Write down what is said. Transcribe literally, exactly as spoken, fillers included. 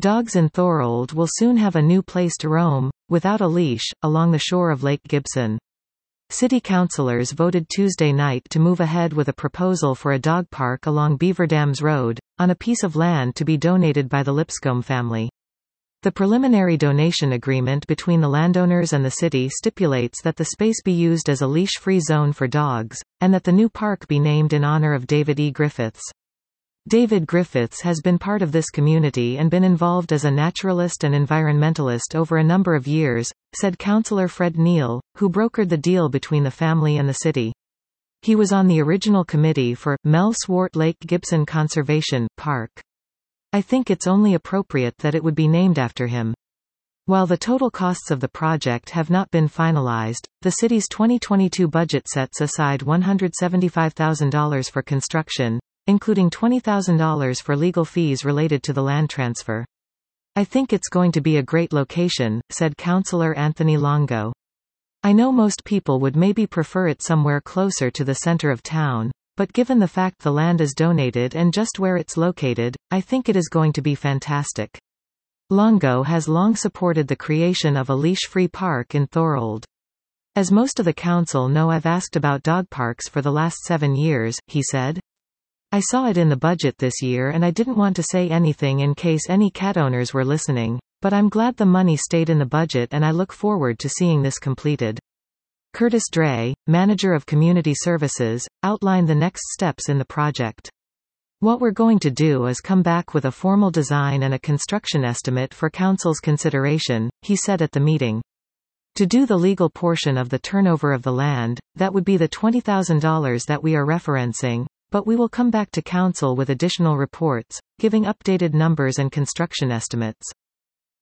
Dogs in Thorold will soon have a new place to roam, without a leash, along the shore of Lake Gibson. City councillors voted Tuesday night to move ahead with a proposal for a dog park along Beaverdams Road, on a piece of land to be donated by the Lipscomb family. The preliminary donation agreement between the landowners and the city stipulates that the space be used as a leash-free zone for dogs, and that the new park be named in honor of David E. Griffiths. David Griffiths has been part of this community and been involved as a naturalist and environmentalist over a number of years, said Councillor Fred Neal, who brokered the deal between the family and the city. He was on the original committee for Mel Swart Lake Gibson Conservation Park. I think it's only appropriate that it would be named after him. While the total costs of the project have not been finalized, the city's twenty twenty-two budget sets aside one hundred seventy-five thousand dollars for construction, including twenty thousand dollars for legal fees related to the land transfer. I think it's going to be a great location, said Councillor Anthony Longo. I know most people would maybe prefer it somewhere closer to the center of town, but given the fact the land is donated and just where it's located, I think it is going to be fantastic. Longo has long supported the creation of a leash-free park in Thorold. As most of the council know, I've asked about dog parks for the last seven years, he said. I saw it in the budget this year and I didn't want to say anything in case any cat owners were listening, but I'm glad the money stayed in the budget and I look forward to seeing this completed. Curtis Dray, manager of community services, outlined the next steps in the project. What we're going to do is come back with a formal design and a construction estimate for council's consideration, he said at the meeting. To do the legal portion of the turnover of the land, that would be the twenty thousand dollars that we are referencing, but we will come back to council with additional reports, giving updated numbers and construction estimates.